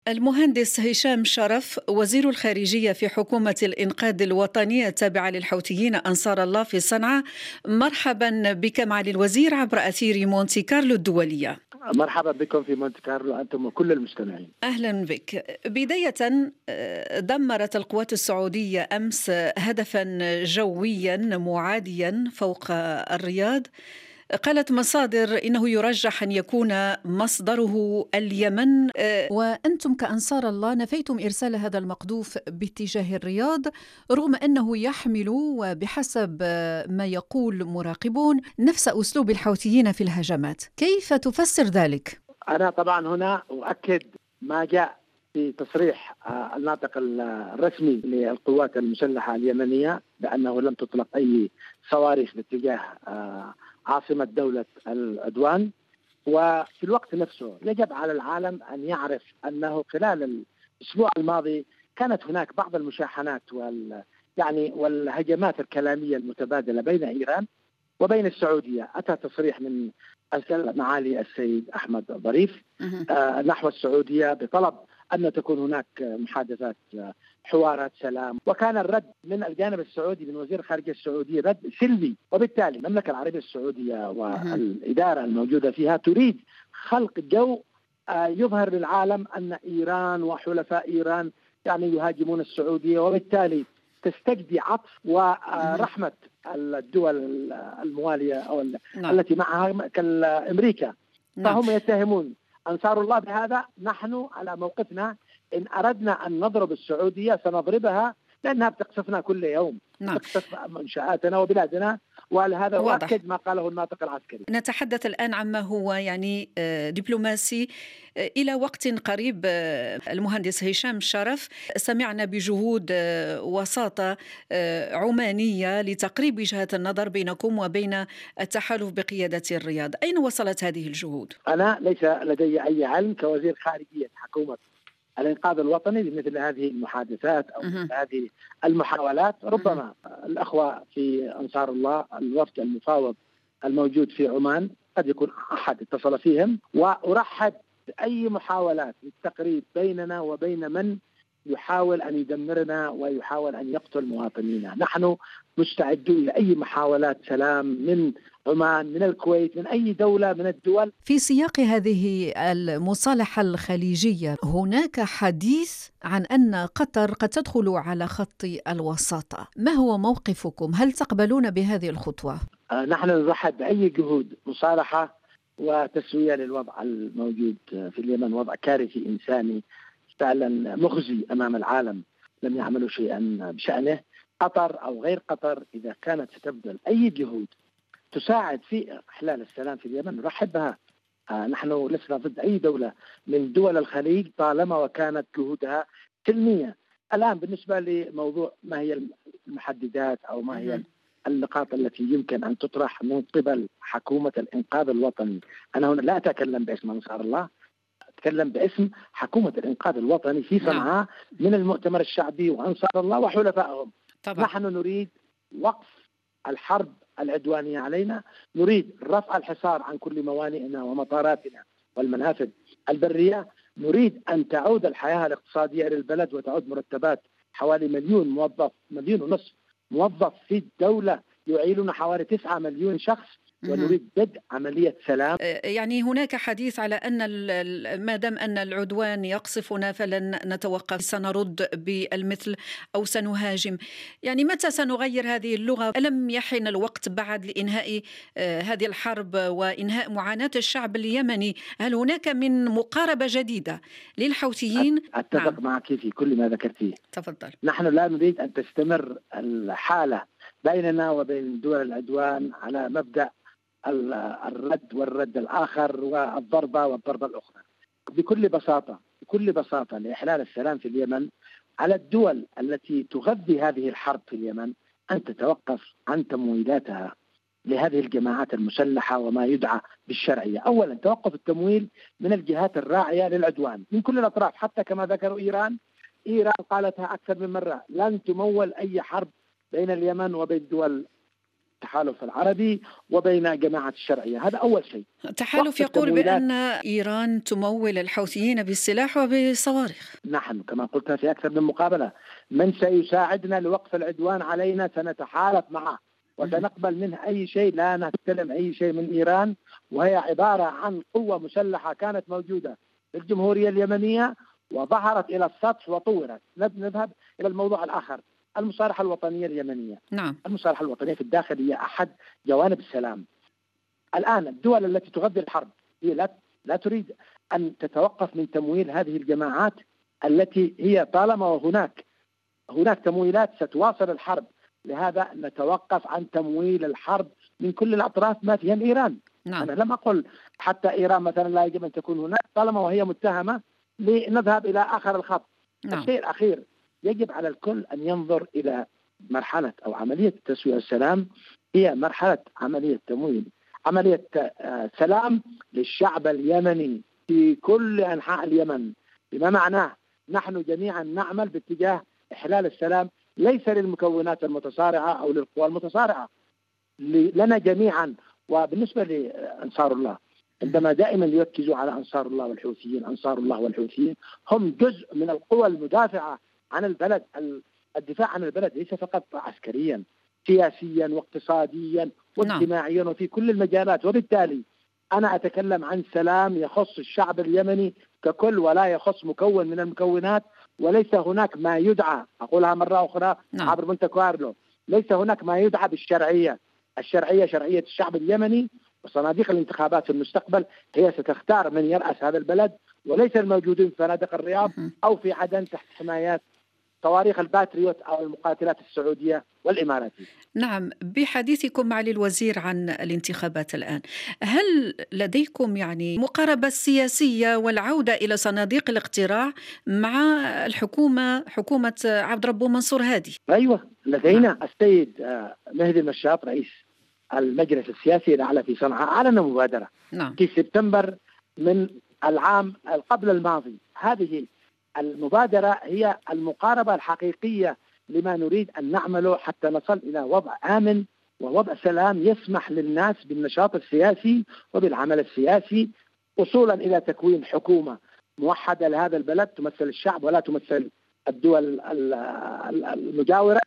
المهندس هشام شرف وزير الخارجية في حكومة الإنقاذ الوطنية التابعة للحوثيين أنصار الله في صنعاء، مرحبا بك معالي الوزير عبر أثير مونتي كارلو الدولية. مرحبا بكم في مونتي كارلو أنتم وكل المستمعين. أهلا بك. بداية، دمرت القوات السعودية أمس هدفا جويا معاديا فوق الرياض. قالت مصادر إنه يرجح أن يكون مصدره اليمن، وأنتم كأنصار الله نفيتم إرسال هذا المقذوف باتجاه الرياض رغم أنه يحمل وبحسب ما يقول مراقبون نفس أسلوب الحوثيين في الهجمات. كيف تفسر ذلك؟ أنا طبعا هنا أؤكد ما جاء في تصريح الناطق الرسمي للقوات المسلحة اليمنية بأنه لم تطلق أي صواريخ باتجاه عاصمة دولة العدوان. وفي الوقت نفسه يجب على العالم أن يعرف أنه خلال الأسبوع الماضي كانت هناك بعض المشاحنات والهجمات الكلامية المتبادلة بين إيران وبين السعودية. أتى تصريح من معالي السيد أحمد ظريف نحو السعودية بطلب أن تكون هناك محادثات حوارات سلام، وكان الرد من الجانب السعودي من وزير الخارجية السعودي رد سلبي. وبالتالي المملكة العربية السعودية والإدارة الموجودة فيها تريد خلق جو يظهر للعالم أن إيران وحلفاء إيران يهاجمون السعودية، وبالتالي تستجدي عطف ورحمة الدول الموالية أو التي معها كالأمريكا. فهم يتهمون أنصار الله بهذا. نحن على موقفنا، إن أردنا أن نضرب السعودية سنضربها لأنها بتقصفنا كل يوم، تقصف منشآتنا وبلادنا، ولهذا أؤكد ما قاله الناطق العسكري. نتحدث الآن عما هو دبلوماسي. إلى وقت قريب المهندس هشام شرف سمعنا بجهود وساطة عمانية لتقريب وجهات النظر بينكم وبين التحالف بقيادة الرياض. أين وصلت هذه الجهود؟ أنا ليس لدي أي علم كوزير خارجية حكومة الإنقاذ الوطني بمثل هذه المحادثات أو هذه المحاولات. ربما الأخوة في أنصار الله الوفد المفاوض الموجود في عمان قد يكون أحد اتصل فيهم، وأرحب بأي محاولات للتقريب بيننا وبين من يحاول أن يدمرنا ويحاول أن يقتل مواطنينا. نحن مستعدون لأي محاولات سلام من عمان، من الكويت، من أي دولة من الدول. في سياق هذه المصالحة الخليجية هناك حديث عن أن قطر قد تدخل على خط الوساطة. ما هو موقفكم؟ هل تقبلون بهذه الخطوة؟ نحن نرحب بأي جهود مصالحة وتسوية للوضع الموجود في اليمن، وضع كارثي إنساني فعلا مخزي أمام العالم، لم يعملوا شيئا بشأنه. قطر أو غير قطر إذا كانت ستبذل أي جهود تساعد في إحلال السلام في اليمن نرحب بها. نحن لسنا ضد أي دولة من دول الخليج طالما وكانت جهودها سلمية. الآن بالنسبة لموضوع ما هي المحددات أو ما هي النقاط التي يمكن أن تطرح من قبل حكومة الإنقاذ الوطني، أنا هنا لا أتكلم باسم أنصار الله، أتكلم باسم حكومة الإنقاذ الوطني في صنعاء من المؤتمر الشعبي وأنصار الله وحلفائهم. نحن نريد وقف الحرب العدوانية علينا، نريد رفع الحصار عن كل موانئنا ومطاراتنا والمنافذ البرية، نريد أن تعود الحياة الاقتصادية للبلد وتعود مرتبات حوالي 1.5 مليون موظف في الدولة يعيلون حوالي 9 مليون شخص، ونريد بدء عملية سلام. يعني هناك حديث على أن ما دام أن العدوان يقصفنا فلن نتوقف، سنرد بالمثل أو سنهاجم. يعني متى سنغير هذه اللغة؟ ألم يحن الوقت بعد لإنهاء هذه الحرب وإنهاء معاناة الشعب اليمني؟ هل هناك من مقاربة جديدة للحوثيين؟ أتفق معك في كل ما ذكرتيه. تفضل. نحن لا نريد أن تستمر الحالة بيننا وبين دول العدوان على مبدأ الرد والرد الآخر والضربة الأخرى. بكل بساطة لإحلال السلام في اليمن على الدول التي تغذي هذه الحرب في اليمن أن تتوقف عن تمويلاتها لهذه الجماعات المسلحة وما يدعى بالشرعية. أولا توقف التمويل من الجهات الراعية للعدوان من كل الأطراف، حتى كما ذكروا إيران قالتها أكثر من مرة، لن تمول أي حرب بين اليمن وبين دول التحالف العربي وبين جماعة الشرعية. هذا أول شيء. التحالف يقول بأن إيران تمول الحوثيين بالسلاح وبصواريخ. نحن كما قلت في أكثر من مقابلة، من سيساعدنا لوقف العدوان علينا سنتحالف معه وسنقبل منه أي شيء، لا نستلم أي شيء من إيران، وهي عبارة عن قوة مسلحة كانت موجودة في الجمهورية اليمنية وظهرت إلى السطح وطورت. نذهب إلى الموضوع الآخر، المصالحة الوطنية اليمنية. نعم. المصالحة الوطنية في الداخل هي أحد جوانب السلام. الآن الدول التي تغذي الحرب هي لا تريد أن تتوقف من تمويل هذه الجماعات التي هي طالما هناك تمويلات ستواصل الحرب. لهذا نتوقف عن تمويل الحرب من كل الأطراف ما فيها إيران. نعم. أنا لم أقل حتى إيران مثلا لا يجب أن تكون هناك طالما وهي متهمة، لنذهب إلى آخر الخط. نعم. الشيء الأخير، يجب على الكل أن ينظر إلى مرحلة أو عملية التسوية والسلام هي مرحلة عملية تمويل، عملية سلام للشعب اليمني في كل أنحاء اليمن، بما معناه نحن جميعا نعمل باتجاه إحلال السلام، ليس للمكونات المتصارعة أو للقوى المتصارعة، لنا جميعا. وبالنسبة لأنصار الله، عندما دائما يركزوا على أنصار الله والحوثيين، أنصار الله والحوثيين هم جزء من القوى المدافعة عن البلد. الدفاع عن البلد ليس فقط عسكريا، سياسيا واقتصاديا واجتماعيا وفي كل المجالات. وبالتالي أنا أتكلم عن سلام يخص الشعب اليمني ككل ولا يخص مكون من المكونات، وليس هناك ما يدعى، أقولها مرة أخرى عبر مونte كارلو، ليس هناك ما يدعى بالشرعية. الشرعية شرعية الشعب اليمني، وصناديق الانتخابات في المستقبل هي ستختار من يرأس هذا البلد، وليس الموجودين في فنادق الرياض أو في عدن تحت حمايات صواريخ الباتريوت أو المقاتلات السعودية والإماراتية. نعم. بحديثكم معالي الوزير عن الانتخابات الآن، هل لديكم مقاربة سياسية والعودة إلى صناديق الاقتراع مع حكومة عبد ربه منصور هادي؟ أيوة، لدينا السيد مهدي المشاط رئيس المجلس السياسي الأعلى في صنعاء أعلن مبادرة في سبتمبر من العام قبل الماضي. هذه المبادرة هي المقاربة الحقيقية لما نريد أن نعمله حتى نصل إلى وضع آمن ووضع سلام يسمح للناس بالنشاط السياسي وبالعمل السياسي، وصولا إلى تكوين حكومة موحدة لهذا البلد تمثل الشعب ولا تمثل الدول المجاورة،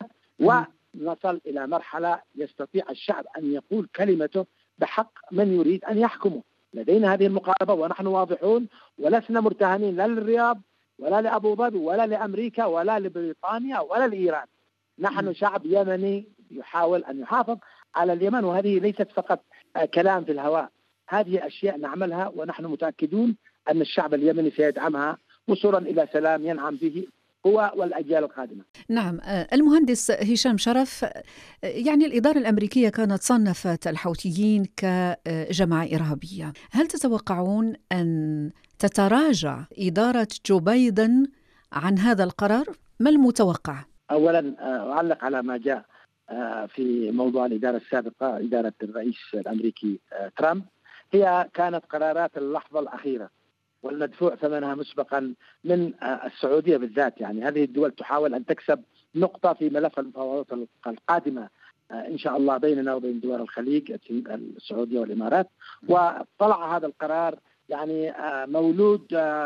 ونصل إلى مرحلة يستطيع الشعب أن يقول كلمته بحق من يريد أن يحكمه. لدينا هذه المقاربة ونحن واضحون، ولسنا مرتهنين لا للرياض ولا لأبو ظبي ولا لأمريكا ولا لبريطانيا ولا لإيران. نحن شعب يمني يحاول أن يحافظ على اليمن، وهذه ليست فقط كلام في الهواء، هذه أشياء نعملها ونحن متأكدون أن الشعب اليمني سيدعمها وصولا إلى سلام ينعم به هو والأجيال القادمة. نعم. المهندس هشام شرف، الإدارة الأمريكية كانت صنفت الحوثيين كجماعة إرهابية، هل تتوقعون أن تتراجع إدارة جو بايدن عن هذا القرار؟ ما المتوقع؟ أولا أعلق على ما جاء في موضوع الإدارة السابقة، إدارة الرئيس الأمريكي ترامب، هي كانت قرارات اللحظة الأخيرة والمدفوع ثمنها مسبقا من السعودية بالذات. هذه الدول تحاول أن تكسب نقطة في ملف المفاوضات القادمة إن شاء الله بيننا وبين دول الخليج السعودية والإمارات. وطلع هذا القرار مولود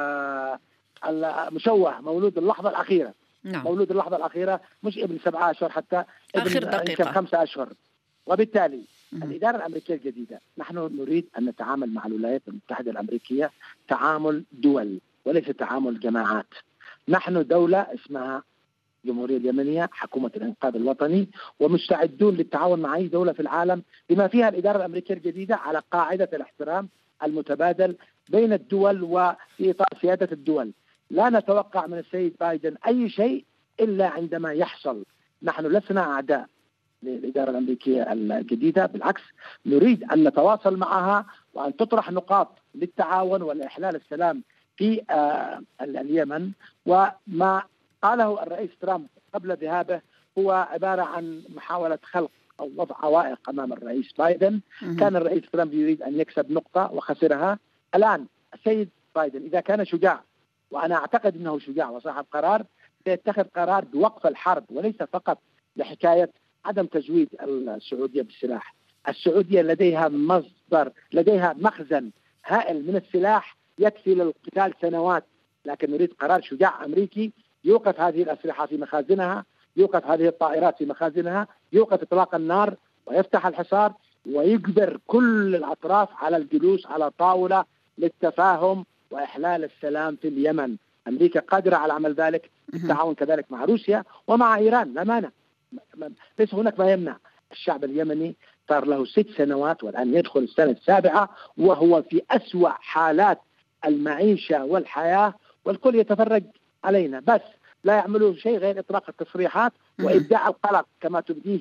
مشوه، مولود اللحظة الأخيرة. مولود اللحظة الأخيرة، مش ابن 7 أشهر، حتى آخر دقيقة 5 أشهر. وبالتالي الإدارة الأمريكية الجديدة نحن نريد أن نتعامل مع الولايات المتحدة الأمريكية تعامل دول وليس تعامل جماعات. نحن دولة اسمها الجمهورية اليمنية، حكومة الإنقاذ الوطني، ومستعدون للتعاون مع أي دولة في العالم بما فيها الإدارة الأمريكية الجديدة على قاعدة الاحترام المتبادل بين الدول وفي إطار سيادة الدول. لا نتوقع من السيد بايدن أي شيء إلا عندما يحصل. نحن لسنا أعداء للإدارة الأمريكية الجديدة، بالعكس نريد أن نتواصل معها وأن تطرح نقاط للتعاون والإحلال السلام في اليمن. وما قاله الرئيس ترامب قبل ذهابه هو عبارة عن محاولة خلق أو وضع عوائق أمام الرئيس بايدن. كان الرئيس ترامب يريد أن يكسب نقطة وخسرها. الآن السيد بايدن إذا كان شجاع، وأنا أعتقد أنه شجاع وصاحب قرار، سيتخذ قرار بوقف الحرب، وليس فقط لحكاية عدم تزويد السعودية بالسلاح. السعودية لديها مخزن هائل من السلاح يكفي للقتال سنوات، لكن نريد قرار شجاع أمريكي يوقف هذه الأسلحة في مخازنها، يوقف هذه الطائرات في مخازنها، يوقف إطلاق النار ويفتح الحصار ويجبر كل الأطراف على الجلوس على طاولة للتفاهم وإحلال السلام في اليمن. أمريكا قادرة على عمل ذلك بالتعاون كذلك مع روسيا ومع إيران. لا مانع، ليس هناك ما يمنع. الشعب اليمني صار له 6 سنوات والآن يدخل السنة السابعة وهو في أسوأ حالات المعيشة والحياة، والكل يتفرج علينا، بس لا يعملوا شيء غير إطلاق التصريحات وإبداع القلق كما تبديه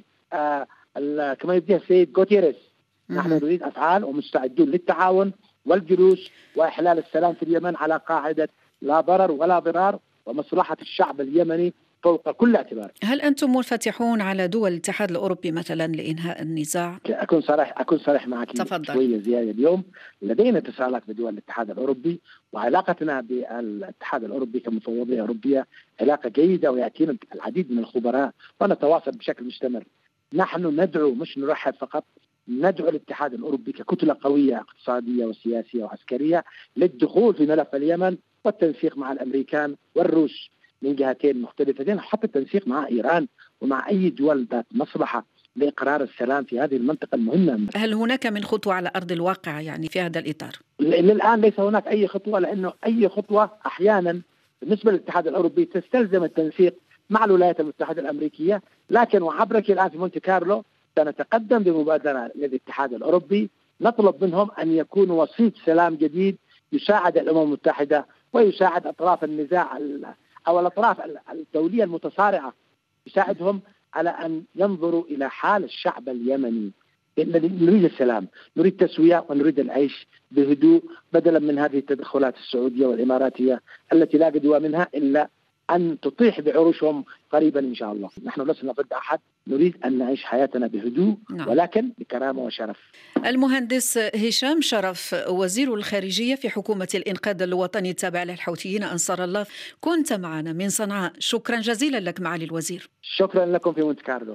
السيد غوتيريس. نحن نريد أفعال ومستعدون للتعاون والجلوس وإحلال السلام في اليمن على قاعدة لا ضرر ولا ضرار ومصلحة الشعب اليمني فوق كل اعتبار. هل أنتم منفتحون على دول الاتحاد الأوروبي مثلا لإنهاء النزاع؟ أكون صريح معك شوية زيادة. اليوم لدينا اتصالات بدول الاتحاد الأوروبي، وعلاقتنا بالاتحاد الأوروبي كمفوضية أوروبية علاقة جيدة، ويأتينا العديد من الخبراء ونتواصل بشكل مستمر. نحن ندعو، مش نرحب فقط، ندعو الاتحاد الأوروبي ككتلة قوية اقتصادية وسياسية وعسكرية للدخول في ملف اليمن والتنسيق مع الأمريكان والروس من جهتين مختلفتين، حتى التنسيق مع إيران ومع أي دول ذات مصلحة لإقرار السلام في هذه المنطقة المهمة. هل هناك من خطوة على أرض الواقع يعني في هذا الإطار؟ للآن ليس هناك أي خطوة، لأنه أي خطوة أحيانا بالنسبة للاتحاد الأوروبي تستلزم التنسيق مع الولايات المتحدة الأمريكية، لكن وعبرك الآن في مونتي كارلو سنتقدم بمبادرة للاتحاد الأوروبي نطلب منهم أن يكونوا وسيط سلام جديد يساعد الأمم المتحدة ويساعد أطراف النزاع أو الأطراف الدولية المتصارعة، يساعدهم على أن ينظروا إلى حال الشعب اليمني. نريد السلام، نريد تسوية، ونريد العيش بهدوء بدلا من هذه التدخلات السعودية والإماراتية التي لا جدوى منها إلا أن تطيح بعروشهم قريبا إن شاء الله. نحن لسنا ضد أحد، نريد أن نعيش حياتنا بهدوء ولكن بكرامة وشرف. المهندس هشام شرف، وزير الخارجية في حكومة الإنقاذ الوطني التابع للحوثيين أنصار الله، كنت معنا من صنعاء. شكرا جزيلا لك معالي الوزير. شكرا لكم في مونت كارلو.